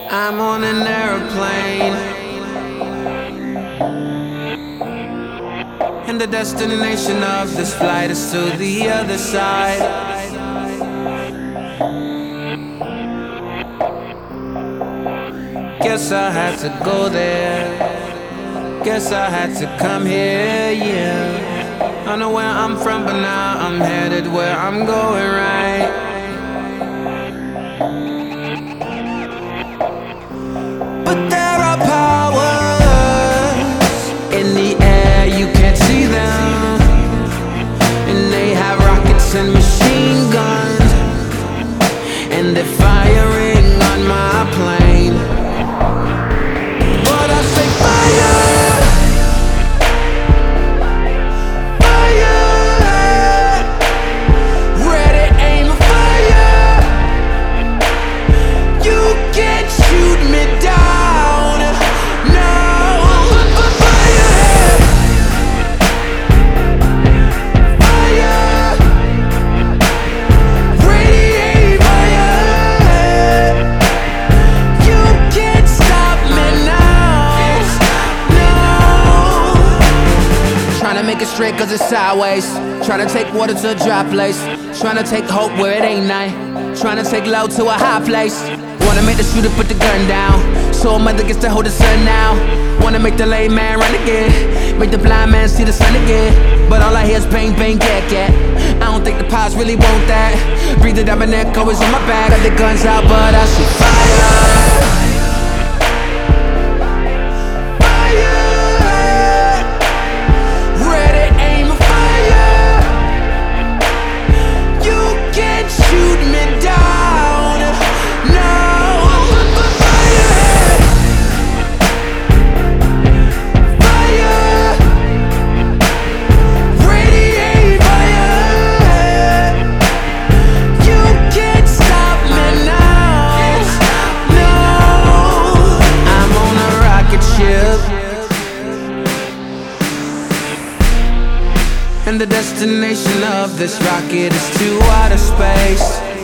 I'm on an airplane, and the destination of this flight is to the other side. Guess I had to go there. Guess I had to come here, yeah. I know where I'm from, but now I'm headed where I'm going, right? But there are powers in the air, you can't see them. And they have rockets and machine guns, and they're firing on my plane. But I say fire, fire, ready, aim, fire. You can't shoot me down, no. Fire, fire, ready, aim, fire. You can't stop me now, no. Tryna make it straight cause it's sideways. Tryna take water to a dry place. Tryna take hope where it ain't night. Tryna take low to a high place. Wanna make the shooter put the gun down, so a mother gets to hold the son now. Wanna make the lame man run again, make the blind man see the sun again. But all I hear is bang, bang, gat, gat. I don't think the pies really want that. Breathe it up and echo is on my back. Got the guns out but I see fire. Shoot me down, no. Fire, fire, radiate fire. You can't stop me now, no. I'm on a rocket ship, and the destination of this rocket is to outer space.